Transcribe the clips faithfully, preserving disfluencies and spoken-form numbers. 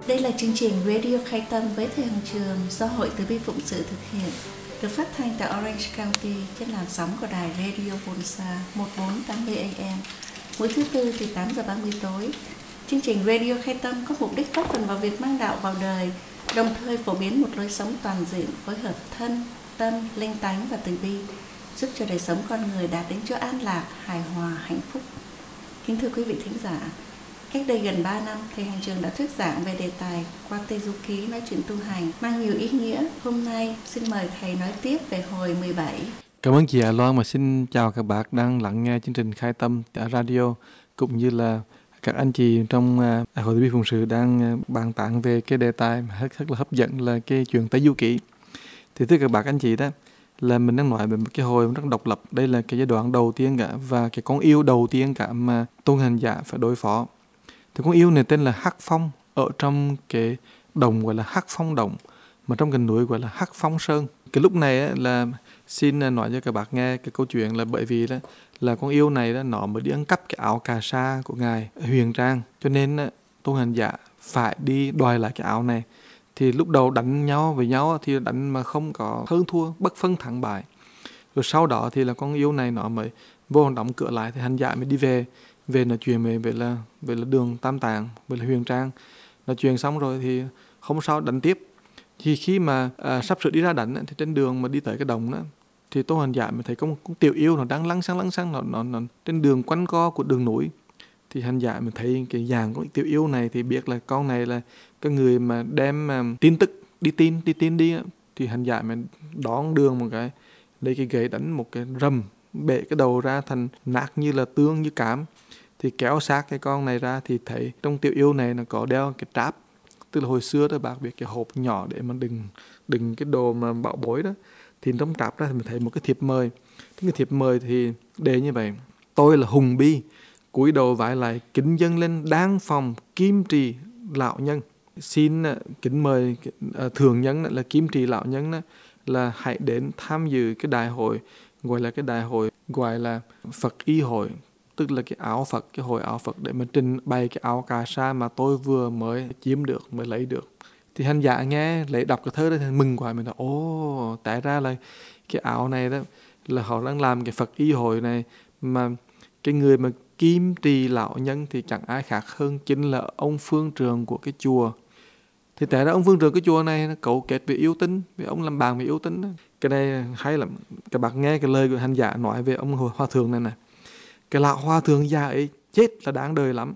Đây là chương trình Radio Khai Tâm với Thầy Hồng Trường do Hội Từ Bi Phụng Sự thực hiện, được phát thanh tại Orange County trên làn sóng của đài Radio Bonsa một bốn tám mươi A M mỗi thứ tư từ tám giờ ba mươi tối. Chương trình Radio Khai Tâm có mục đích góp phần vào việc mang đạo vào đời, đồng thời phổ biến một lối sống toàn diện phối hợp thân, tâm, linh tánh và từ bi, giúp cho đời sống con người đạt đến chỗ an lạc, hài hòa, hạnh phúc. Kính thưa quý vị thính giả, cách đây gần ba năm, Thầy Hành Trường đã thuyết giảng về đề tài Qua Tây Du Ký nói chuyện tu hành mang nhiều ý nghĩa. Hôm nay, xin mời Thầy nói tiếp về hồi mười bảy. Cảm ơn chị Hà Loan và xin chào các bạn đang lắng nghe chương trình Khai Tâm tại radio, cũng như là các anh chị trong uh, Hội Từ Bi Phụng Sự đang uh, bàn tán về cái đề tài rất, rất là hấp dẫn là cái chuyện Tây Du Ký. Thì thưa các bạn anh chị đó, là mình đang nói về một cái hồi rất độc lập. Đây là cái giai đoạn đầu tiên cả và cái con yêu đầu tiên cả mà tu hành giả phải đối phó. Thì con yêu này tên là Hắc Phong, ở trong cái đồng gọi là Hắc Phong Đồng, mà trong cái núi gọi là Hắc Phong Sơn. Cái lúc này á, là xin nói cho các bạn nghe cái câu chuyện là bởi vì đó, là con yêu này đó, nó mới đi ăn cắp cái áo cà sa của ngài Huyền Trang, cho nên đó, tu hành giả phải đi đòi lại cái áo này. Thì lúc đầu đánh nhau với nhau thì đánh mà không có hơn thua, bất phân thắng bại. Rồi sau đó thì là con yêu này nó mới vô đóng cửa lại, thì hành giả mới đi về về nói chuyện về về là về là đường Tam Tạng, về là Huyền Trang. Nói chuyện xong rồi thì không sao đánh tiếp. Thì khi mà à, sắp sửa đi ra đánh thì trên đường mà đi tới cái đồng đó, thì tôi hành giả mới thấy có một con tiểu yêu nó đang lăng xăng lăng xăng nó, nó, nó trên đường quanh co của đường núi. Thì hành giả mới thấy cái dạng của tiểu yêu này thì biết là con này là cái người mà đem um, tin tức đi tin đi tin đi. Thì hành giả mới đón đường một cái, lấy cái gậy đánh một cái rầm, bể cái đầu ra thành nát như là tương như cám. Thì kéo xác cái con này ra thì thấy trong tiểu yêu này nó có đeo cái tráp, tức là hồi xưa đó bác biết cái hộp nhỏ để mà đựng đựng cái đồ mà bảo bối đó. Thì trong tráp ra thì mình thấy một cái thiệp mời. Cái thiệp mời thì đề như vậy: tôi là Hùng Bi, cúi đầu vái lại kính dâng lên đang phòng Kim Trì lão nhân, xin kính mời uh, thường nhân là Kim Trì lão nhân đó, là hãy đến tham dự cái đại hội, gọi là cái đại hội gọi là Phật y hội, tức là cái áo Phật, cái hội áo Phật, để mà trình bày cái áo cà sa mà tôi vừa mới chiếm được, mới lấy được. Thì hành giả nghe lấy đọc cái thơ đó thì mừng quá, mình nói ồ, tại ra là cái áo này đó là họ đang làm cái Phật y hội này, mà cái người mà Kim Trì lão nhân thì chẳng ai khác hơn chính là ông phương trường của cái chùa. Thì tại ra ông phương trường cái chùa này nó cấu kết về yêu tinh, vì ông làm bàn về yêu tinh đó. Cái này hay lắm, các bạn nghe cái lời của hành giả nói về ông hòa thượng này này: cái lão hòa thượng già ấy chết là đáng đời lắm.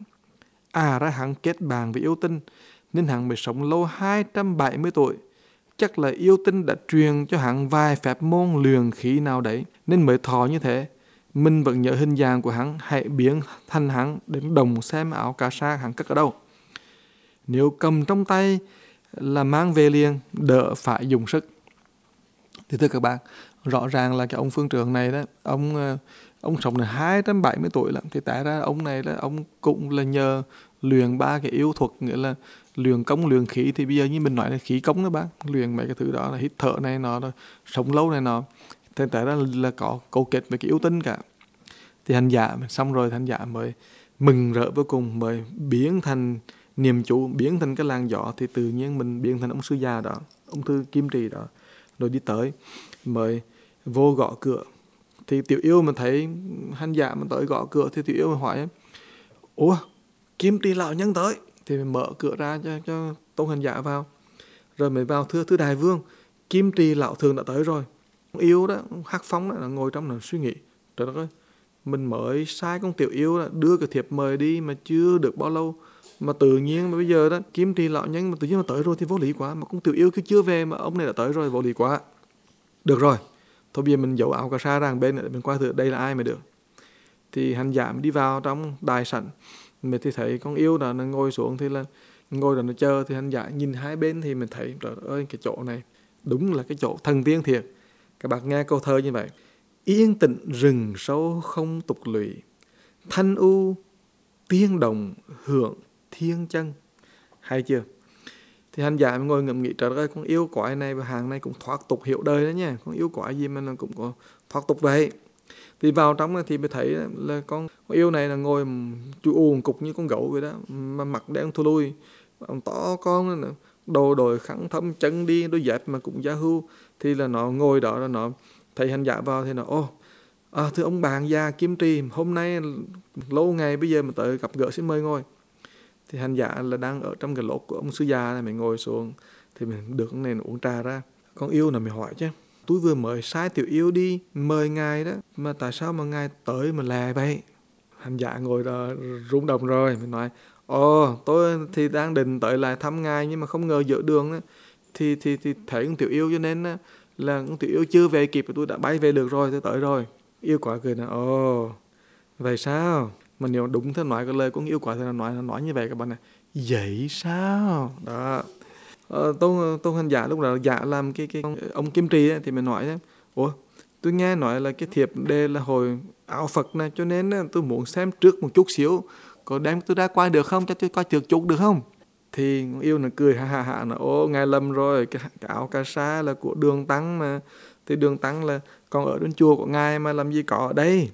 À ra hắn kết bàn với yêu tinh nên hắn mới sống lâu hai trăm bảy mươi tuổi. Chắc là yêu tinh đã truyền cho hắn vài phép môn luyện khí nào đấy nên mới thọ như thế. Mình vẫn nhớ hình dạng của hắn, hãy biến thành hắn đến đồng xem áo cà sa hắn cất ở đâu. Nếu cầm trong tay là mang về liền, đỡ phải dùng sức. Thì thưa các bạn, rõ ràng là cái ông phương trưởng này đó, ông ông sống đến hai trăm bảy mươi tuổi lắm. Thì tại ra ông này là ông cũng là nhờ luyện ba cái yêu thuật, nghĩa là luyện công luyện khí. Thì bây giờ như mình nói là khí công đó bác, luyện mấy cái thứ đó là hít thở này nọ, sống lâu này nọ. Thì tại ra là có cấu kết với cái yêu tinh cả. Thì hành giả xong rồi, hành giả mới mừng rỡ vô cùng, mới biến thành niềm chủ, biến thành cái làn gió. Thì tự nhiên mình biến thành ông sư già đó, ông thư Kim Trì đó. Rồi đi tới mới vô gõ cửa. Thì tiểu yêu mình thấy hành giả mình tới gõ cửa, thì tiểu yêu mình hỏi: ủa, Kim Trì lão nhân tới. Thì mình mở cửa ra cho, cho tôn hành giả vào. Rồi mới vào: thưa thưa đại vương, Kim Trì lão thường đã tới rồi. Con yêu đó, Hắc Phong đó, nó ngồi trong nó suy nghĩ: trời đất ơi, mình mới sai con tiểu yêu đó, đưa cái thiệp mời đi mà chưa được bao lâu, mà tự nhiên mà bây giờ đó Kim Trì lão nhân mà tự nhiên mà tới rồi thì vô lý quá. Mà con tiểu yêu cứ chưa về mà ông này đã tới rồi, vô lý quá. Được rồi, thôi bây giờ mình giấu áo cà sa ra bên để mình qua thử đây là ai mới được. Thì hành giả đi vào trong đại sảnh, mình thì thấy con yêu đó nó ngồi xuống, thì là ngồi đó nó chờ. Thì hành giả nhìn hai bên thì mình thấy trời ơi, cái chỗ này đúng là cái chỗ thần tiên thiệt. Các bạn nghe câu thơ như vậy: yên tĩnh rừng sâu không tục lụy, thanh u tiên đồng hưởng thiên chân. Hay chưa? Thì hành giả ngồi ngẫm nghĩ trời ơi, con yêu quái này và hàng này cũng thoát tục hiểu đời đó nha. Con yêu quái gì mà nó cũng có thoát tục vậy. Thì vào trong thì mới thấy là con, con yêu này là ngồi chu u cục như con gấu vậy đó, mà mặt đen thui lui. ông to con nữa, đồ đội khăn thấm chân đi đôi dép mà cũng Yahoo. Thì là nó ngồi đó là nó thấy hành giả vào thì nó ô à, thưa ông bạn già Kim Trì, hôm nay lâu ngày bây giờ mà tới gặp gỡ xin mời ngồi. Thì hành giả là đang ở trong cái lốt của ông sư già này, mình ngồi xuống thì mình được cái này uống trà ra. Con yêu là mình hỏi chứ, tôi vừa mới sai tiểu yêu đi mời ngài đó, mà tại sao mà ngài tới mà lè vậy? Hành giả ngồi đó rung động rồi. Mình nói ồ, tôi thì đang định tới lại thăm ngài, nhưng mà không ngờ giữa đường đó, thì, thì, thì thấy con tiểu yêu, cho nên đó, là con tiểu yêu chưa về kịp, tôi đã bay về được rồi, tôi tới rồi. Yêu quả cười nói ồ, vậy sao? Mà nếu đúng theo nói cái lời của yêu quả thì nó nói, nó nói như vậy các bạn này. Vậy sao? Đó. Ờ, tôn, tôn hành giả lúc đó giả làm cái, cái ông Kim Trì ấy, thì mình nói đấy, ủa, tôi nghe nói là cái thiệp đề là hồi áo Phật này, cho nên tôi muốn xem trước một chút xíu, có đem tôi ra coi được không, cho tôi coi trước chút được không? Thì con yêu nó cười ha ha ha, nó ô ngài lầm rồi, cái, cái áo cà sa là của Đường Tăng mà, thì Đường Tăng là còn ở trên chùa của ngài mà làm gì có ở đây.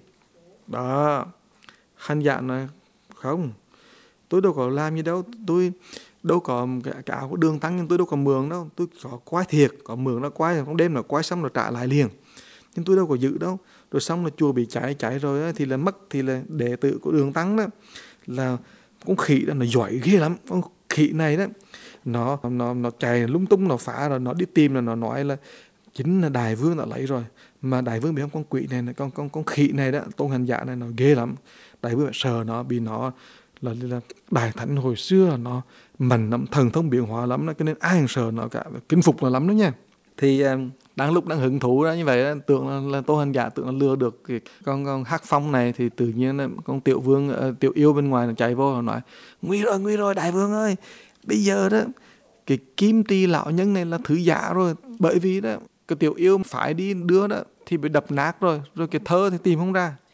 Đó. Hành giả nói không, tôi đâu có làm gì đâu, tôi đâu có cái, cái áo của Đường Tăng, nhưng tôi đâu có mượn đâu, tôi có quái thiệt, có mượn nó quái, không đêm là quái xong rồi trả lại liền, nhưng tôi đâu có giữ đâu. Rồi xong là chùa bị cháy cháy rồi đó, thì là mất, thì là đệ tử của Đường Tăng đó là con khỉ đó, nó giỏi ghê lắm. Con khỉ này đó nó nó nó chạy lung tung, nó phá rồi nó đi tìm, là nó nói là chính là Đại Vương đã lấy rồi. Mà Đại Vương bị không, con quỷ này, con con con khỉ này đó, tôn hành giả này nó ghê lắm. Đại Vương sợ nó, bị nó là, là Đại Thánh hồi xưa nó mạnh lắm, thần thông biến hóa lắm đó, cho nên ai cũng sợ nó cả, kính phục nó lắm đó nha. Thì đang lúc đang hứng thú đó như vậy đó, tưởng là, là tôn hành giả tưởng là lừa được cái con con Hắc Phong này, thì tự nhiên là con tiểu vương uh, tiểu yêu bên ngoài nó chạy vô, nó nói nguy rồi nguy rồi Đại Vương ơi, bây giờ đó cái Kim Trì lão nhân này là thứ giả rồi, bởi vì đó cái tiểu yêu phải đi đưa đó thì bị đập nát rồi, rồi cái thơ thì tìm không ra.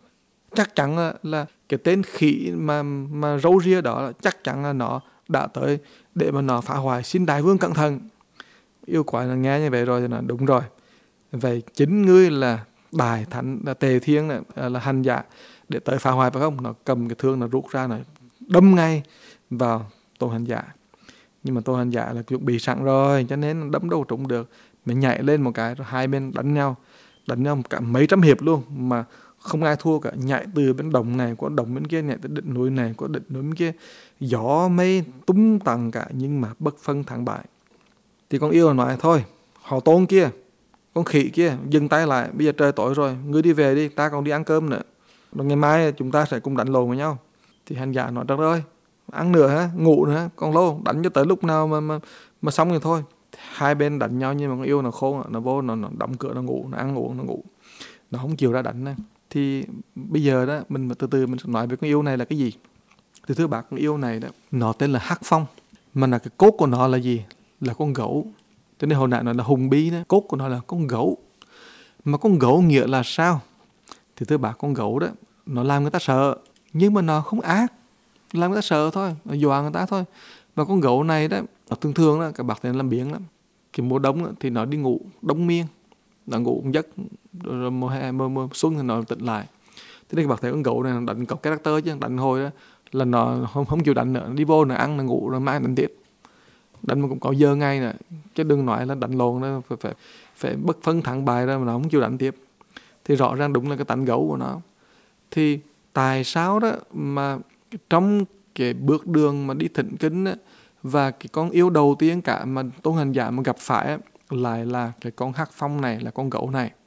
Chắc chắn là, là cái tên khỉ mà mà râu ria đó chắc chắn là nó đã tới để mà nó phá hoại, xin Đại Vương cẩn thận. Yêu quái là nghe như vậy rồi thì nó đúng rồi, vậy chính ngươi là Đại Thánh, là Tề Thiên, là, là hành giả để tới phá hoại phải không? Nó cầm cái thương, nó rút ra, nó đâm ngay vào tôn hành giả. Nhưng mà tôn hành giả là chuẩn bị sẵn rồi, cho nên đấm đâu trúng được. Mình nhảy lên một cái rồi hai bên đánh nhau, đánh nhau cả mấy trăm hiệp luôn mà không ai thua cả. Nhảy từ bên đồng này qua đồng bên kia, nhảy từ đỉnh núi này qua đỉnh núi bên kia, gió mây tung tầng cả, nhưng mà bất phân thắng bại. Thì con yêu nói thôi, họ tôn kia, con khỉ kia, dừng tay lại, bây giờ trời tối rồi, ngươi đi về đi, ta còn đi ăn cơm nữa, rồi ngày mai chúng ta sẽ cùng đánh lộn với nhau. Thì hành giả nói được rồi, ăn nữa hả, ngủ nữa, còn lâu, đánh cho tới lúc nào mà mà, mà xong rồi thôi. Hai bên đánh nhau, nhưng mà con yêu nó khôn, nó vô, nó, nó đóng cửa, nó ngủ, nó ăn uống, nó ngủ, nó không chịu ra đánh này. Thì bây giờ đó mình từ từ mình nói về con yêu này là cái gì. Thì thưa bác, con yêu này đó nó tên là Hắc Phong, mà là cái cốt của nó là gì? Là con gấu. Cho nên hồi nãy nó là hùng bí đó, cốt của nó là con gấu. Mà con gấu nghĩa là sao? Thì thưa bác, con gấu đó nó làm người ta sợ, nhưng mà nó không ác, làm người ta sợ thôi, nó dọa người ta thôi. Và con gấu này đó, nó thường thường đó, các bác thấy nó làm biếng lắm. Cái mùa đông đó, thì nó đi ngủ đông miên, nó ngủ một giấc, rồi mùa hè, mùa, mùa xuân thì nó tỉnh lại. Thế nên các bác thấy con gấu này nó đánh cọc character chứ, đánh hồi đó là nó không, không chịu đánh nữa, nó đi vô, nó ăn, nó ngủ, rồi mai đánh tiếp. Đánh mà cũng có giờ ngay nè, chứ đừng nói là đánh lộn đó, phải, phải, phải bất phân thắng bại ra mà nó không chịu đánh tiếp. Thì rõ ràng đúng là cái tánh gấu của nó. Thì tại sao đó mà trong cái bước đường mà đi thỉnh kinh á, và cái con yêu đầu tiên cả mà tôn hành giả mà gặp phải á, lại là cái con Hắc Phong này, là con gấu này.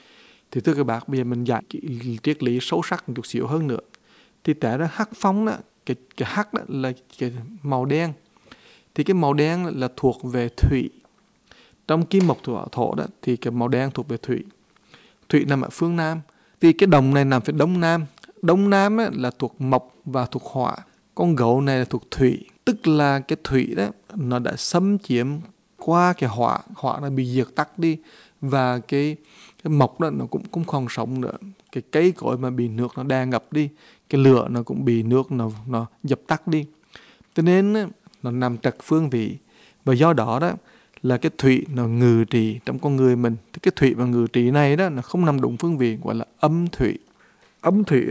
Thì thưa các bác, bây giờ mình giải cái triết lý sâu sắc một chút xíu hơn nữa. Thì tại ra Hắc Phong đó, cái, cái hắc đó là cái màu đen. Thì cái màu đen là thuộc về thủy. Trong kim mộc thủy hỏa thổ đó, thì cái màu đen thuộc về thủy. Thủy nằm ở phương Nam. Thì cái đồng này nằm phía Đông Nam. Đông Nam á, là thuộc mộc và thuộc hỏa. Con gấu này là thuộc thủy. Tức là cái thủy đó nó đã xâm chiếm qua cái hỏa. Hỏa nó bị diệt tắt đi. Và cái, cái mộc đó nó cũng, cũng không sống nữa. Cái cây cối mà bị nước nó đè ngập đi. Cái lửa nó cũng bị nước nó, nó dập tắt đi. Cho nên á, nó nằm trật phương vị. Và do đó đó là cái thủy nó ngự trị trong con người mình. Cái thủy và ngự trị này đó nó không nằm đúng phương vị, gọi là âm thủy. Âm thủy á,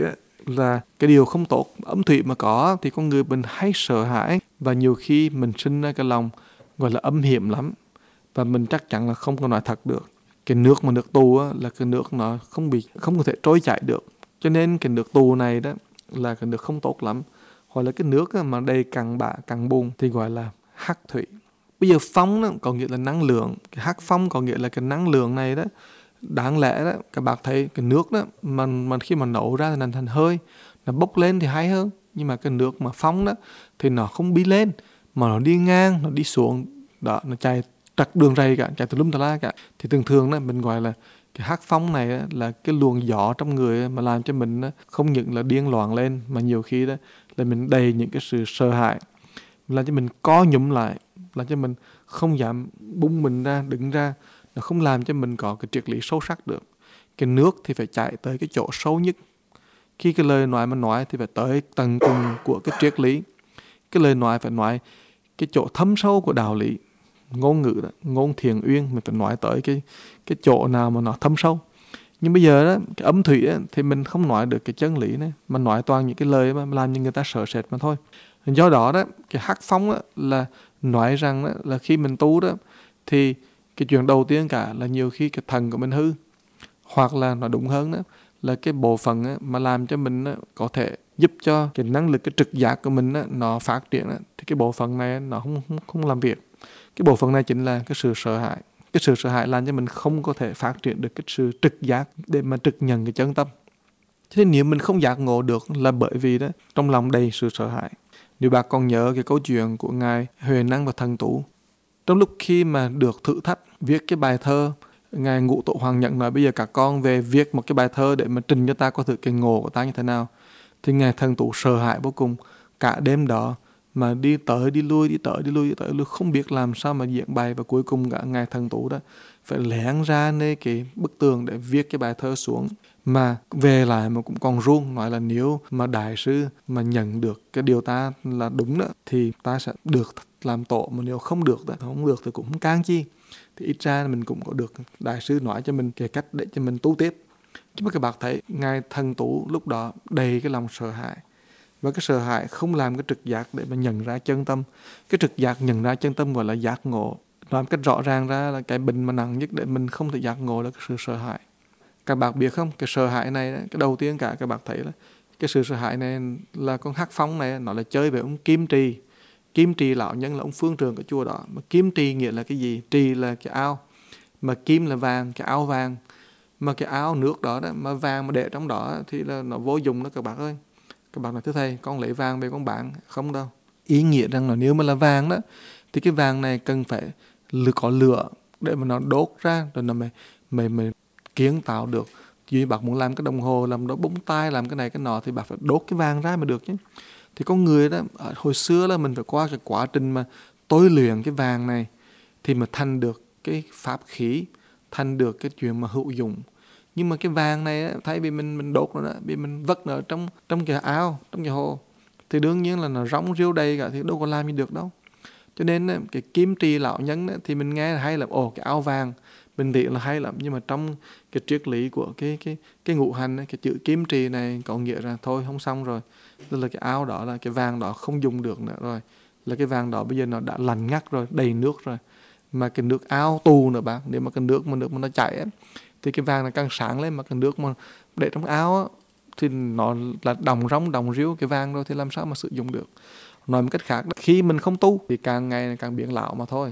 là cái điều không tốt. Âm thủy mà có thì con người mình hay sợ hãi, và nhiều khi mình sinh ra cái lòng gọi là âm hiểm lắm, và mình chắc chắn là không có nói thật được. Cái nước mà nước tù á, là cái nước nó không bị không có thể trôi chảy được, cho nên cái nước tù này đó là cái nước không tốt lắm. Hoặc là cái nước mà đầy cặn bã cặn bùn thì gọi là hắc thủy. Bây giờ phong đó có nghĩa là năng lượng, cái hắc phong có nghĩa là cái năng lượng này đó. Đáng lẽ đó các bạn thấy cái nước đó mà, mà khi mà nấu ra thì thành thành hơi, nó bốc lên thì hay hơn. Nhưng mà cái nước mà phong đó thì nó không đi lên mà nó đi ngang, nó đi xuống đó, nó chạy trật đường ray cả, chạy từ lum tà la cả. Thì thường thường đó mình gọi là cái hắc phong này đó, là cái luồng gió trong người mà làm cho mình đó, không những là điên loạn lên, mà nhiều khi đó là mình đầy những cái sự sợ hãi, làm cho mình co nhúm lại, làm cho mình không dám bung mình ra, đứng ra. Nó không làm cho mình có cái triết lý sâu sắc được. Cái nước thì phải chạy tới cái chỗ sâu nhất. Khi cái lời nói mà nói thì phải tới tầng cùng của cái triết lý. Cái lời nói phải nói cái chỗ thâm sâu của đạo lý. Ngôn ngữ đó, ngôn thiền uyên, mình phải nói tới cái, cái chỗ nào mà nó thâm sâu. Nhưng bây giờ đó, cái âm thủy đó, thì mình không nói được cái chân lý này, mà nói toàn những cái lời mà làm cho người ta sợ sệt mà thôi. Do đó đó, cái hắc phong đó, là nói rằng đó, là khi mình tu đó, thì cái chuyện đầu tiên cả là nhiều khi cái thần của mình hư, hoặc là nó đúng hơn đó là cái bộ phận á, mà làm cho mình á, có thể giúp cho cái năng lực, cái trực giác của mình á, nó phát triển á, thì cái bộ phận này nó không, không không làm việc. Cái bộ phận này chính là cái sự sợ hãi. Cái sự sợ hãi làm cho mình không có thể phát triển được cái sự trực giác để mà trực nhận cái chân tâm. Cho nên nếu mình không giác ngộ được là bởi vì đó trong lòng đầy sự sợ hãi. Nếu bạn còn nhớ cái câu chuyện của ngài Huệ Năng và Thần Tú, trong lúc khi mà được thử thách viết cái bài thơ, ngài Ngũ Tổ Hoàng Nhẫn nói bây giờ các con về viết một cái bài thơ để mà trình cho ta có thử cái ngộ của ta như thế nào. Thì ngài Thần Tú sợ hãi vô cùng. Cả đêm đó mà đi tới đi lui, đi tới đi lui, đi tới đi lui, không biết làm sao mà diễn bài. Và cuối cùng cả ngài Thần Tú đó phải lén ra nơi cái bức tường để viết cái bài thơ xuống. Mà về lại mà cũng còn run, nói là nếu mà đại sư mà nhận được cái điều ta là đúng đó thì ta sẽ được làm tổ, mà nếu không được đó, không được thì cũng không can chi, thì ít ra mình cũng có được đại sư nói cho mình cái cách để cho mình tu tiếp. Chứ mà các bạn thấy ngài Thần Tú lúc đó đầy cái lòng sợ hãi, và cái sợ hãi không làm cái trực giác để mà nhận ra chân tâm. Cái trực giác nhận ra chân tâm gọi là giác ngộ. Nói một cách rõ ràng ra là cái bệnh mà nặng nhất để mình không thể giác ngộ là cái sự sợ hãi. Các bạn biết không, cái sợ hãi này, cái đầu tiên cả các bạn thấy là cái sự sợ hãi này là con hắc phong này, nó là chơi về ông Kim Trì. Kim Trì lão nhân là ông phương trường của chùa đó. Mà Kim Trì nghĩa là cái gì? Trì là cái ao, mà kim là vàng, cái ao vàng. Mà cái ao nước đó, đó mà vàng mà để trong đó thì là nó vô dụng đó các bạn ơi. Các bạn nói thưa thầy, con lấy vàng về con bán? Không đâu. Ý nghĩa rằng là nếu mà là vàng đó thì cái vàng này cần phải có lửa để mà nó đốt ra, rồi nó mới, mới, mới kiến tạo được. Vì bạn muốn làm cái đồng hồ, làm đó búng tay, làm cái này cái nọ thì bạn phải đốt cái vàng ra mới được chứ. Thì con người đó, hồi xưa là mình phải qua cái quá trình mà tối luyện cái vàng này thì mà thành được cái pháp khí, thành được cái chuyện mà hữu dụng. Nhưng mà cái vàng này thay vì mình mình đốt nó đó, vì mình vất nó trong trong cái ao, trong cái hồ, thì đương nhiên là nó rỗng riêu đầy cả, thì đâu có làm gì được đâu. Cho nên cái Kim Trì lão nhân đó, thì mình nghe hay là ồ cái áo vàng, mình nghĩ là hay lắm. Nhưng mà trong cái triết lý của cái cái cái ngũ hành, cái chữ Kim Trì này có nghĩa là thôi không xong rồi, tức là cái áo đó, là cái vàng đó không dùng được nữa rồi, là cái vàng đó bây giờ nó đã lạnh ngắt rồi, đầy nước rồi, mà cái nước ao tù nữa bạn. Nếu mà cái nước mà nước mà nó chảy ấy, thì cái vàng nó càng sáng lên, mà cái nước mà để trong áo ấy, thì nó là đồng rong đồng riêu cái vàng rồi, thì làm sao mà sử dụng được. Nói một cách khác, khi mình không tu thì càng ngày càng biến lão mà thôi.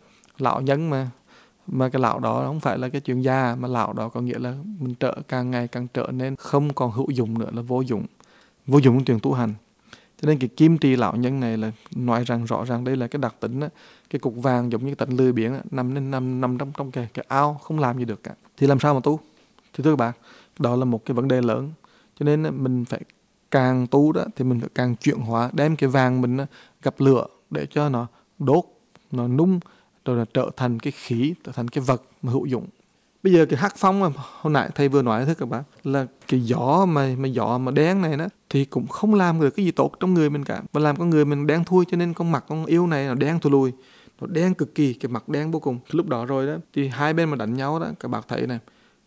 Lão nhân mà mà cái lão đó không phải là cái chuyện già, mà lão đó có nghĩa là mình trở càng ngày càng trở nên không còn hữu dụng nữa, là vô dụng, vô dụng trong chuyện tu hành. Cho nên cái Kim Trì lão nhân này là nói rằng rõ ràng đây là cái đặc tính đó, cái cục vàng giống như cái tận lưới biển đó, nằm nên nằm nằm trong trong cái cái ao không làm gì được cả, thì làm sao mà tu? Thì thưa các bạn, đó là một cái vấn đề lớn. Cho nên mình phải càng tu đó thì mình phải càng chuyển hóa, đem cái vàng mình gặp lửa để cho nó đốt, nó nung, rồi là trở thành cái khí, trở thành cái vật mà hữu dụng. Bây giờ cái hắc phong mà hồi nãy thầy vừa nói thưa các bạn, là cái gió mà mà gió mà đen này đó thì cũng không làm được cái gì tốt trong người mình cả, mà làm con người mình đen thui. Cho nên con mặt con yêu này nó đen thui lùi, nó đen cực kỳ, cái mặt đen vô cùng. Lúc đó rồi đó thì hai bên mà đánh nhau đó, các bạn thấy này,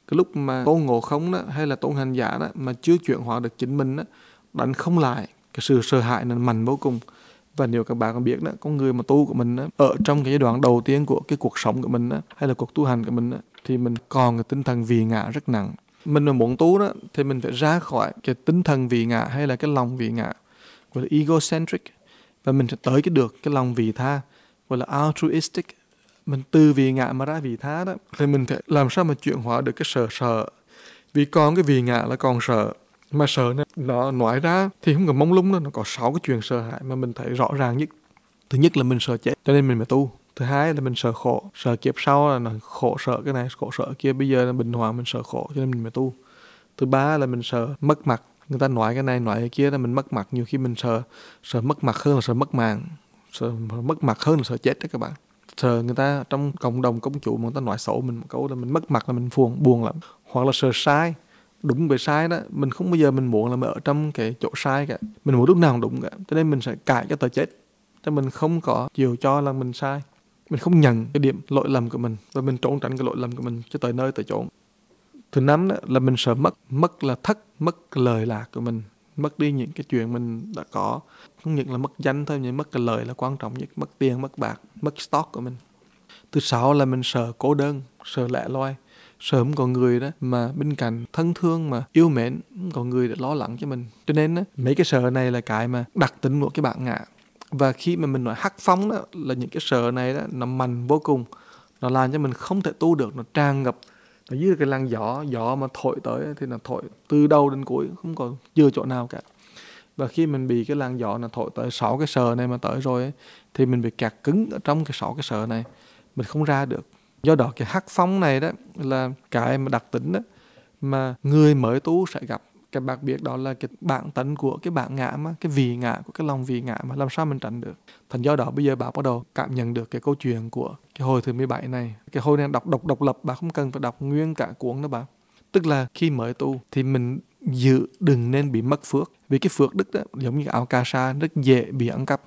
Cái lúc mà Tôn Ngộ Không đó, hay là Tôn Hành Giả đó, mà chưa chuyển hóa được chính mình đó, đánh không lại, cái sự sợ hãi nó mạnh vô cùng. Và nếu các bạn biết đó, con người mà tu của mình đó, ở trong cái giai đoạn đầu tiên của cái cuộc sống của mình đó, hay là cuộc tu hành của mình đó, thì mình còn cái tinh thần vì ngã rất nặng. Mình mà muốn tu đó thì mình phải ra khỏi cái tinh thần vì ngã hay là cái lòng vì ngã, gọi là egocentric, và mình sẽ tới cái được cái lòng vị tha, gọi là altruistic. Mình từ vì ngã mà ra vị tha đó, thì mình phải làm sao mà chuyển hóa được cái sợ sợ. Vì còn cái vì ngã là còn sợ, mà sợ nó, nó nói ra thì không còn mông lung đâu, nó có sáu cái chuyện sợ hãi mà mình thấy rõ ràng nhất. Thứ nhất là mình sợ chết, cho nên mình phải tu. Thứ hai là mình sợ khổ, sợ kiếp sau là nó khổ, sợ cái này, khổ sợ kia. Bây giờ là bình hòa, mình sợ khổ, cho nên mình phải tu. Thứ ba là mình sợ mất mặt. Người ta nói cái này, nói cái kia là mình mất mặt. Nhiều khi mình sợ, sợ mất mặt hơn là sợ mất mạng. Sợ mất mặt hơn là sợ chết đó các bạn. Sợ người ta trong cộng đồng công chủ mà người ta nói xấu mình một câu là mình mất mặt là mình buồn, buồn lắm. Hoặc là sợ sai. Đúng với sai đó, mình không bao giờ mình muốn là mình ở trong cái chỗ sai cả. Mình muốn lúc nào cũng đúng cả. Cho nên mình sẽ cãi cho tới chết. Cho mình không có chịu cho là mình sai. Mình không nhận cái điểm lỗi lầm của mình, và mình trốn tránh cái lỗi lầm của mình cho tới nơi tới chốn. Thứ năm đó, là mình sợ mất. Mất là thất, mất cái lời lạc của mình, mất đi những cái chuyện mình đã có. Không những là mất danh thôi, nhưng mất cái lời là quan trọng nhất. Mất tiền, mất bạc, mất stock của mình. Thứ sáu là mình sợ cô đơn, sợ lẻ loi, sợ không có người đó mà bên cạnh thân thương mà yêu mến, không có người để lo lắng cho mình. Cho nên đó, mấy cái sợ này là cái mà đặc tính của cái bản ngã. Và khi mà mình nói hắc phong đó, là những cái sợ này đó, nó mạnh vô cùng. Nó làm cho mình không thể tu được, nó tràn ngập. Nó như cái làn gió, gió mà thổi tới thì nó thổi từ đầu đến cuối, không có dư chỗ nào cả. Và khi mình bị cái làn gió nó thổi tới sáu cái sợ này mà tới rồi ấy, thì mình bị kẹt cứng ở trong cái sáu cái sợ này, mình không ra được. Do đó cái hắc phong này đó là cái mà đặc tính đó mà người mới tu sẽ gặp. Các bạn biết đó là cái bản tánh của cái bản ngã mà, cái vì ngã của cái lòng vì ngã mà làm sao mình tránh được. Thành do đó bây giờ bạn bắt đầu cảm nhận được cái câu chuyện của cái hồi thứ mười bảy này. Cái hồi này đọc độc độc lập, bạn không cần phải đọc nguyên cả cuốn đó bạn. Tức là khi mới tu thì mình giữ đừng nên bị mất phước. Vì cái phước đức đó giống như áo cà sa, rất dễ bị ăn cắp.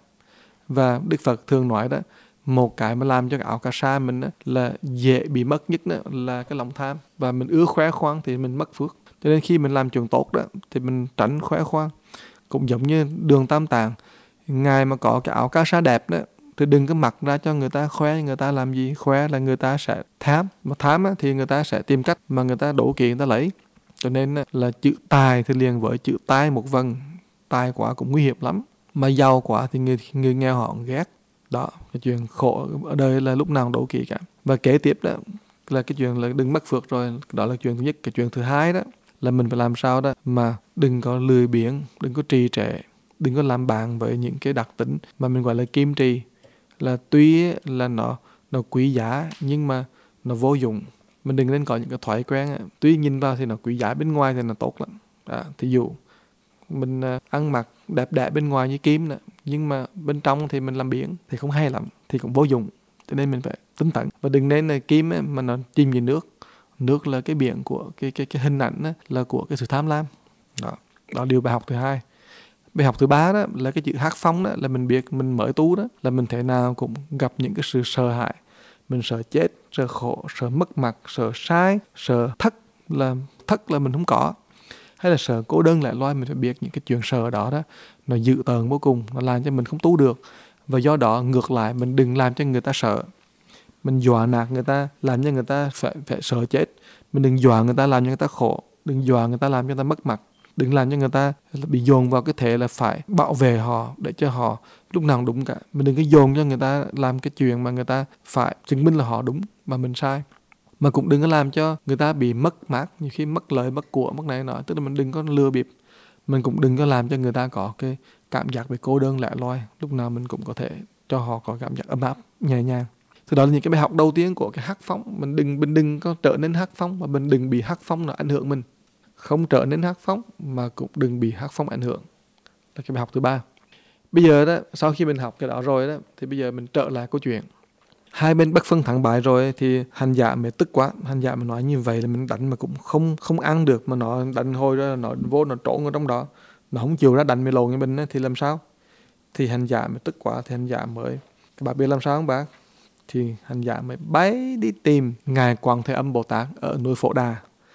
Và Đức Phật thường nói đó, một cái mà làm cho cái áo cà sa mình đó, là dễ bị mất nhất đó, là cái lòng tham. Và mình ưa khoe khoang thì mình mất phước. Cho nên khi mình làm chuyện tốt đó thì mình tránh khoe khoang. Cũng giống như Đường Tam Tạng, ngài mà có cái áo cà sa đẹp đó thì đừng có mặc ra cho người ta khoe. Người ta làm gì? Khoe là người ta sẽ tham. Mà tham á, thì người ta sẽ tìm cách mà người ta đổ kiện người ta lấy. Cho nên là chữ tài thì liền với chữ tai một vần. Tài quá cũng nguy hiểm lắm. Mà giàu quá thì người, người nghèo họ ghét. Đó, cái chuyện khổ ở đời là lúc nào cũng đổ kỳ cả. Và kế tiếp đó là cái chuyện là đừng mất phước rồi. Đó là chuyện thứ nhất. Cái chuyện thứ hai đó là mình phải làm sao đó mà đừng có lười biếng, đừng có trì trệ, đừng có làm bạn với những cái đặc tính mà mình gọi là kim trì. Là tuy là nó, nó quý giá nhưng mà nó vô dụng. Mình đừng nên có những cái thói quen. Tuy nhìn vào thì nó quý giá, bên ngoài thì nó tốt lắm. Đó, thí dụ mình ăn mặc đẹp đẽ bên ngoài như kim nè, nhưng mà bên trong thì mình làm biếng thì không hay lắm, thì cũng vô dụng. Cho nên mình phải tính tận. Và đừng nên là kim ấy, mà nó chìm dưới nước. Nước là cái biển của cái, cái, cái hình ảnh ấy, là của cái sự tham lam. Đó, đó là điều bài học thứ hai. Bài học thứ ba đó là cái chữ hắc phong đó, là mình biết mình mới tu đó, là mình thể nào cũng gặp những cái sự sợ hãi. Mình sợ chết, sợ khổ, sợ mất mặt, sợ sai, sợ thất, là thất là mình không có. Hay là sợ cô đơn lẻ loi, mình phải biết những cái chuyện sợ đó đó nó dữ tợn vô cùng, nó làm cho mình không tu được. Và do đó ngược lại, mình đừng làm cho người ta sợ. Mình dọa nạt người ta, làm cho người ta phải, phải sợ chết. Mình đừng dọa người ta làm cho người ta khổ. Đừng dọa người ta làm cho người ta mất mặt. Đừng làm cho người ta bị dồn vào cái thể là phải bảo vệ họ để cho họ lúc nào cũng đúng cả. Mình đừng có dồn cho người ta làm cái chuyện mà người ta phải chứng minh là họ đúng mà mình sai. Mà cũng đừng có làm cho người ta bị mất mát, nhiều khi mất lợi, mất của, mất này nọ. Tức là mình đừng có lừa bịp. Mình cũng đừng có làm cho người ta có cái cảm giác bị cô đơn lẻ loi. Lúc nào mình cũng có thể cho họ có cảm giác ấm áp, nhẹ nhàng. Thì đó là những cái bài học đầu tiên của cái hắc phong. Mình đừng, mình đừng có trở nên hắc phong, và mình đừng bị hắc phong nó ảnh hưởng mình. Không trở nên hắc phong mà cũng đừng bị hắc phong ảnh hưởng. Là cái bài học thứ ba. Bây giờ đó, sau khi mình học cái đó rồi đó, thì bây giờ mình trở lại câu chuyện. Hai bên bất phân thắng bại rồi thì hành giả mới tức quá. Hành giả mà nói như vậy là mình đánh mà cũng không không ăn được, mà nó đánh hồi đó, nó vô nó trốn ở trong đó, nó không chịu ra đánh mày lộn như mình thì làm sao? Thì hành giả mới tức quá, thì hành giả mới, các bạn biết làm sao không bác? Thì hành giả mới bay đi tìm ngài Quảng Thế Âm Bồ Tát ở núi Phổ Đà.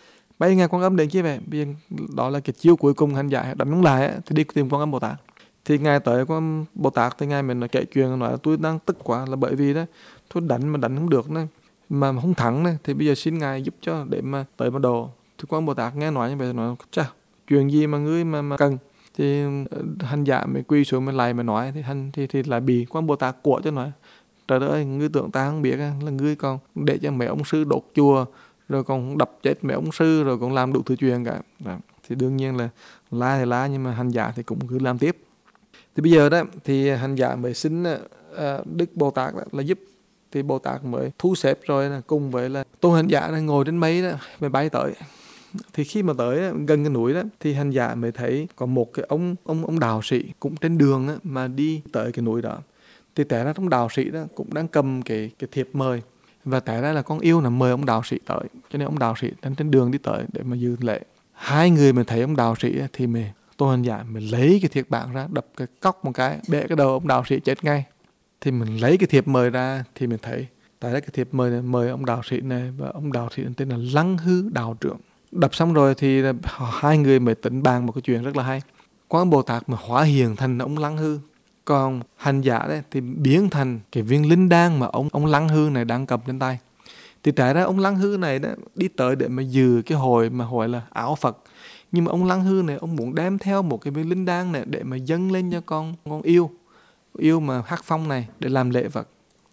Bây ngày Quan Âm đến kia về, bây giờ đó là cái chiêu cuối cùng hành giả đánh ông lại á, thì đi tìm Quan Âm Bồ Tát. Thì ngài tới Quan Âm Bồ Tát thì ngài mình nói kể chuyện, nói là tôi đang tức quá là bởi vì đó tôi đánh mà đánh không được nữa, mà không thắng này, thì bây giờ xin ngài giúp cho để mà tới mà độ. Thì Quan Âm Bồ Tát nghe nói như vậy nói chà, chuyện gì mà ngươi mà, mà cần. Thì hành giả mới quỳ xuống mới lại mà nói, thì hành thì thì lại bị Quan Âm Bồ Tát của cho nói trời đất ơi, ngươi tưởng ta không biết là ngươi còn để cho mấy ông sư đốt chùa, rồi còn đập chết mấy ông sư, rồi còn làm đủ thứ chuyện cả. Đó. Thì đương nhiên là la thì la, nhưng mà hành giả thì cũng cứ làm tiếp. Thì bây giờ đó thì hành giả mới xin uh, Đức Bồ Tát đó, là giúp. Thì Bồ Tát mới thu xếp rồi là cùng với là tôn hành giả này ngồi trên mây đó mới bay tới. Thì khi mà tới gần cái núi đó thì hành giả mới thấy có một cái ông ông ông đạo sĩ cũng trên đường đó, mà đi tới cái núi đó. Thì té ra trong đạo sĩ đó cũng đang cầm cái cái thiệp mời, và té ra là con yêu là mời ông đạo sĩ tới, cho nên ông đạo sĩ đang trên đường đi tới để mà dự lễ. Hai người mà thấy ông đạo sĩ thì mình tôn hành giả mình lấy cái thiệp bảng ra đập cái cốc một cái, bẻ cái đầu ông đạo sĩ chết ngay. Thì mình lấy cái thiệp mời ra thì mình thấy tại cái thiệp mời này mời ông đạo sĩ này, và ông đạo sĩ tên là Lăng Hư đạo trưởng. Đập xong rồi thì hai người mới tính bàn một cái chuyện rất là hay. Quan Âm Bồ Tát mà hóa hiện thành ông Lăng Hư, còn hành giả đấy thì biến thành cái viên linh đan mà ông ông Lăng Hư này đang cầm trên tay. Thì tại ra ông Lăng Hư này đó đi tới để mà dự cái hồi mà hồi là ảo Phật. Nhưng mà ông Lăng Hư này ông muốn đem theo một cái viên linh đan này để mà dâng lên cho con con yêu yêu mà Hắc Phong này để làm lễ vật.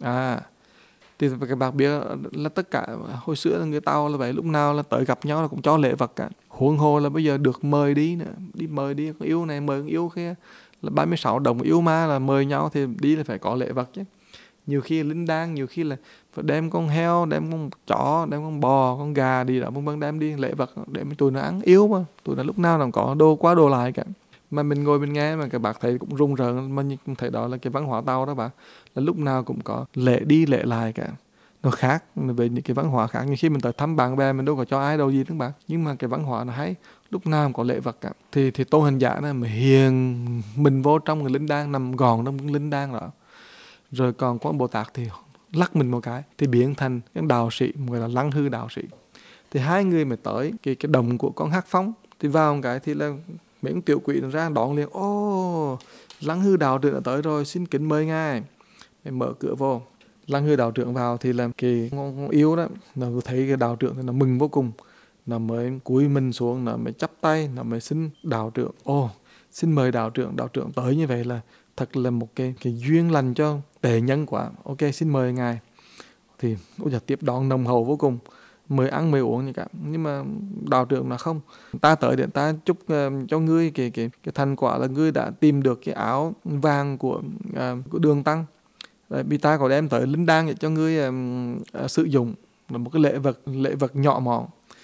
À thì các bạn biết là tất cả hồi xưa là người Tàu là vậy, lúc nào là tới gặp nhau là cũng cho lễ vật cả. Huống hồ là bây giờ được mời đi nữa, đi mời đi con yêu này mời con yêu kia là ba mươi sáu đồng yêu ma là mời nhau thì đi là phải có lễ vật chứ. Nhiều khi linh đan, nhiều khi là phải đem con heo, đem con chó, đem con bò, con gà đi đó, vân vân, đem đi lễ vật để mà tụi nó ăn. Yêu mà tụi nó lúc nào làm có đồ quá đồ lại cả. Mà mình ngồi mình nghe mà các bạn thấy cũng rung rợn, mà cũng thấy đó là cái văn hóa Tàu đó bạn, là lúc nào cũng có lễ đi lễ lại cả. Nó khác về những cái văn hóa khác. Như khi mình tới thăm bạn bè mình đâu có cho ai đâu gì các bạn, nhưng mà cái văn hóa nó hay, lúc nào cũng có lễ vật cả. Thì thì tôn hành giả này mà hiền mình vô trong cái linh đan, nằm gòn trong cái linh đan đó. Rồi còn Quan Bồ Tát thì lắc mình một cái thì biến thành cái đạo sĩ, gọi là Lăng Hư đạo sĩ. Thì hai người mới tới cái cái đồng của con Hắc Phong, thì vào một cái thì là mấy con tiểu quỷ nó ra đón liền. Ô, Lăng Hư đạo trưởng đã tới rồi, xin kính mời ngài. Mới mở cửa vô. Lăng Hư đạo trưởng vào thì là cái con, con yêu đó, nó thấy cái đạo trưởng thì nó mừng vô cùng, nó mới cúi mình xuống, nó mới chắp tay, nó mới xin đạo trưởng. Ô, xin mời đạo trưởng, đạo trưởng tới như vậy là thật là một cái cái duyên lành cho tề nhân quá. Ok, xin mời ngài. Thì ôi giời, tiếp đón nồng hậu vô cùng, mời ăn mời uống như cả. Nhưng mà đạo trưởng là không, ta tới để ta chúc uh, cho ngươi cái cái cái thành quả là ngươi đã tìm được cái áo vàng của uh, của Đường Tăng. Đấy, vì ta có đem tới linh đan để cho ngươi uh, uh, sử dụng, là một cái lễ vật lễ vật nhỏ mọn.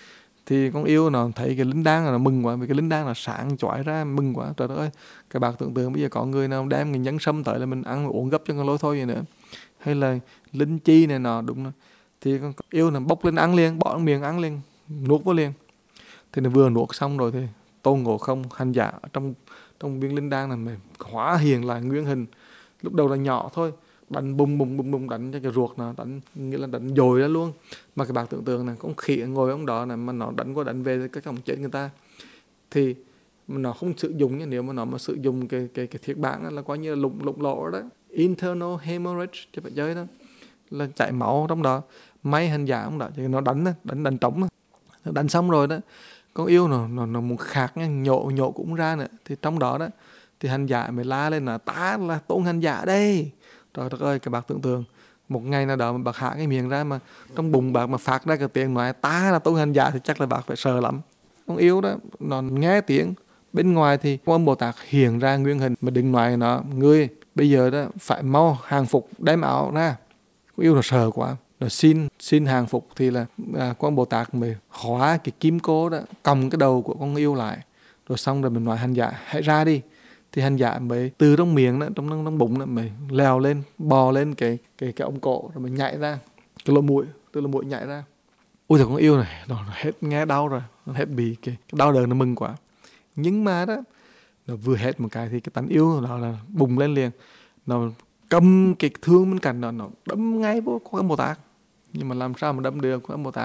Thì con yêu nó thấy cái linh đan nó mừng quá, vì cái linh đan là sáng chói ra, mừng quá. Trời ơi, các bạn tưởng tượng bây giờ có người nào đem cái nhân sâm tới là mình ăn uống gấp cho con lối thôi vậy nữa, hay là linh chi này nọ, đúng rồi. Thì con yêu nó bốc lên ăn liền, bỏ trong miệng ăn liền, nuốt vào liền. Thì nó vừa nuốt xong rồi thì Tôn Ngộ Không hành giả trong trong viên linh đan này mình hóa hiện lại nguyên hình. Lúc đầu là nhỏ thôi, đánh bùng bùng bùng bùng đánh cho cái ruột nó, đánh nghĩa là đánh dồi ra luôn. Mà các bạn tưởng tượng này, con khỉ ngồi ông đó này mà nó đánh qua đánh về cái cổng chết người ta, thì nó không sử dụng nhé. Nếu mà nó mà sử dụng cái cái cái thiết bản là coi như là lục lục lỗ đó, internal hemorrhage cho phải chơi đó, là chảy máu trong đó. May hành giả ông đó thì nó đánh đánh đánh trống đó. Đánh xong rồi đó, con yêu nó nó nó muốn khạc nha, nhộ nhộ cũng ra nữa. Thì trong đó đó thì hành giả mới la lên là ta là Tôn hành giả đây. Trời đất ơi, các bạn tưởng tượng một ngày nào đó mà bạc hạ cái miệng ra mà trong bụng bạc mà phát ra cái tiếng nói ta là Tôn hành giả thì chắc là bạc phải sợ lắm. Con yêu đó nó nghe tiếng bên ngoài thì Quan Âm Bồ Tát hiện ra nguyên hình, mà đừng nói nó ngươi bây giờ đó phải mau hàng phục đem áo ra. Con yêu nó sợ quá, nó xin xin hàng phục. Thì là à, Quan Âm Bồ Tát mới hóa cái kim cô đó cầm cái đầu của con yêu lại, rồi xong rồi mình nói hành giả hãy ra đi. Thì hành giả mới từ trong miệng đó, trong trong bụng đó mới leo lên, bò lên cái cái cái ống cổ, rồi mình nhảy ra cái lỗ mũi, từ lỗ mũi nhảy ra. Ôi trời, con yêu này nó, nó hết nghe đau rồi, nó hết bị cái, cái đau đớn, nó mừng quá. Nhưng mà đó nó vừa hết một cái thì cái tánh yêu đó là bùng lên liền, nó cầm cái thương bên cạnh nó, nó đâm ngay vô Quan Âm Bồ Tát. Nhưng mà làm sao mà đâm được? Quan Âm Bồ Tát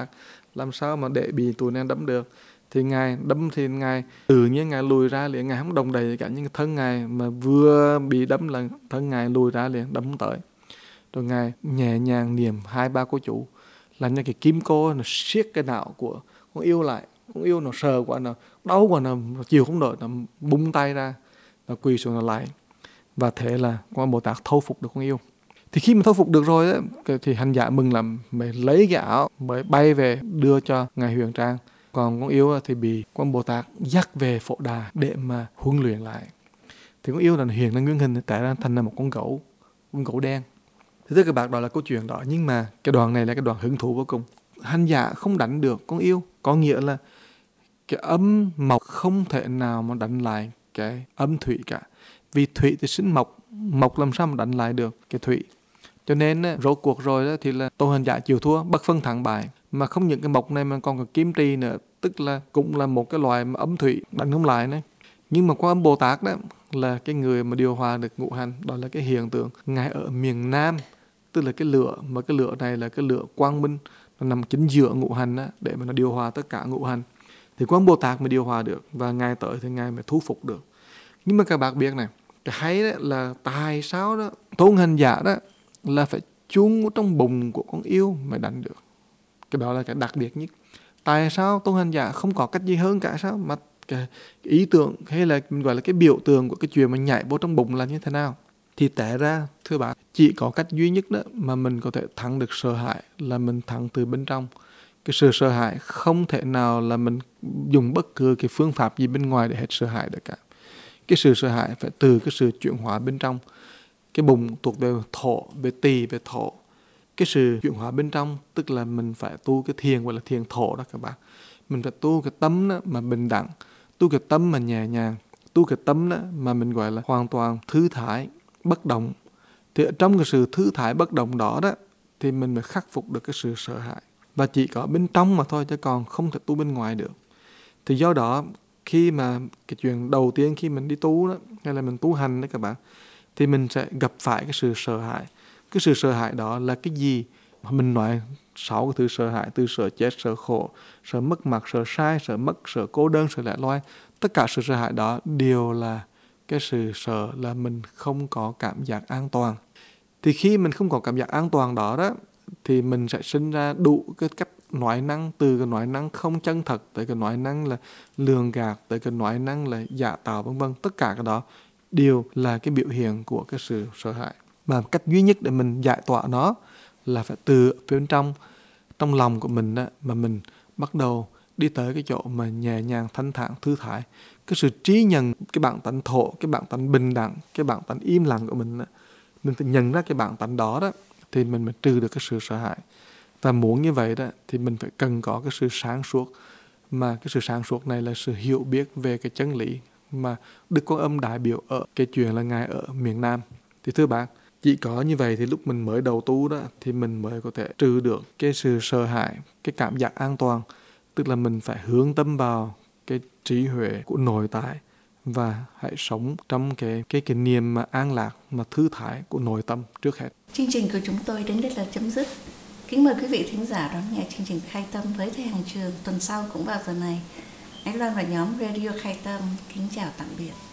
làm sao mà để bị tụi này đấm được. Thì Ngài đấm thì Ngài tự nhiên Ngài lùi ra liền, Ngài không đồng đầy cả những thân Ngài mà vừa bị đấm là thân Ngài lùi ra liền, đấm tới. Rồi Ngài nhẹ nhàng niệm hai ba câu chú, là như cái kim cô nó siết cái não của con yêu lại. Con yêu nó sờ quá, nó đau quá, nó chịu không nổi, nó bung tay ra, nó quỳ xuống nó lại. Và thế là con Bồ Tát thâu phục được con yêu. Thì khi mà thâu phục được rồi đó, thì hành giả mừng lắm, mới lấy cái áo, mới bay về đưa cho Ngài Huyền Trang. Còn con yêu thì bị con Bồ Tát dắt về Phổ Đà để mà huấn luyện lại. Thì con yêu là hiện ra nguyên hình tại ra thành là một con gấu, con gấu đen. Thì thưa các bạn, đó là câu chuyện đó. Nhưng mà cái đoạn này là cái đoạn hứng thú vô cùng. Hành giả không đánh được con yêu, có nghĩa là cái âm mộc không thể nào mà đánh lại cái âm thủy cả. Vì thủy thì sinh mộc, mộc làm sao mà đánh lại được cái thủy. Cho nên rốt cuộc rồi đó thì là tôn hành giả chịu thua, bất phân thắng bại. Mà không những cái mộc này mà còn có kim trì nữa, tức là cũng là một cái loài mà âm thủy đánh không lại nữa. Nhưng mà qua âm Bồ Tát đó là cái người mà điều hòa được ngũ hành, đó là cái hiện tượng Ngài ở miền Nam, tức là cái lửa, mà cái lửa này là cái lửa quang minh, nó nằm chính giữa ngũ hành đó, để mà nó điều hòa tất cả ngũ hành. Thì qua âm Bồ Tát mới điều hòa được, và Ngài tới thì Ngài mới thu phục được. Nhưng mà các bạn biết này, cái hay đó là tại sao đó tôn hành giả đó là phải chung trong bụng của con yêu mới đánh được. Cái đó là cái đặc biệt nhất. Tại sao tôn hành giả không có cách gì hơn cả sao? Mà cái ý tưởng hay là mình gọi là cái biểu tượng của cái chuyện mà nhảy vô trong bụng là như thế nào? Thì té ra, thưa bạn, chỉ có cách duy nhất đó mà mình có thể thắng được sợ hãi là mình thắng từ bên trong. Cái sự sợ hãi không thể nào là mình dùng bất cứ cái phương pháp gì bên ngoài để hết sợ hãi được cả. Cái sự sợ hãi phải từ cái sự chuyển hóa bên trong. Cái bụng thuộc về thổ, về tỳ, về thổ. Cái sự chuyển hóa bên trong tức là mình phải tu cái thiền gọi là thiền thổ đó các bạn. Mình phải tu cái tâm đó mà bình đẳng, tu cái tâm mà nhẹ nhàng, tu cái tâm đó mà mình gọi là hoàn toàn thư thái, bất động. Thì trong cái sự thư thái bất động đó đó thì mình mới khắc phục được cái sự sợ hãi. Và chỉ có bên trong mà thôi, chứ còn không thể tu bên ngoài được. Thì do đó khi mà cái chuyện đầu tiên khi mình đi tu đó, hay là mình tu hành đó các bạn, thì mình sẽ gặp phải cái sự sợ hãi. Cái sự sợ hãi đó là cái gì? Mình nói sáu cái thứ sợ hãi, từ sợ chết, sợ khổ, sợ mất mặt, sợ sai, sợ mất, sợ cô đơn, sợ lẻ loi. Tất cả sự sợ hãi đó đều là cái sự sợ là mình không có cảm giác an toàn. Thì khi mình không có cảm giác an toàn đó đó, thì mình sẽ sinh ra đủ cái cách nói năng, từ cái nói năng không chân thật, tới cái nói năng là lường gạt, tới cái nói năng là giả tạo vân vân. Tất cả cái đó đều là cái biểu hiện của cái sự sợ hãi. Mà cách duy nhất để mình giải tỏa nó là phải từ phía bên trong, trong lòng của mình đó, mà mình bắt đầu đi tới cái chỗ mà nhẹ nhàng, thanh thản, thư thái. Cái sự trí nhận cái bản tánh thổ, cái bản tánh bình đẳng, cái bản tánh im lặng của mình đó. Mình phải nhận ra cái bản tánh đó đó, thì mình mới trừ được cái sự sợ hãi. Và muốn như vậy đó thì mình phải cần có cái sự sáng suốt. Mà cái sự sáng suốt này là sự hiểu biết về cái chân lý mà Đức Quan Âm đại biểu ở cái chuyện là Ngài ở miền Nam. Thì thưa bạn, chỉ có như vậy thì lúc mình mới đầu tu đó thì mình mới có thể trừ được cái sự sợ hãi, cái cảm giác an toàn. Tức là mình phải hướng tâm vào cái trí huệ của nội tại và hãy sống trong cái cái cái niềm mà an lạc, mà thư thái của nội tâm trước hết. Chương trình của chúng tôi đến đây là chấm dứt. Kính mời quý vị thính giả đón nghe chương trình Khai Tâm với thầy Hằng Trường tuần sau cũng vào giờ này. Anh Loan và nhóm Radio Khai Tâm kính chào tạm biệt.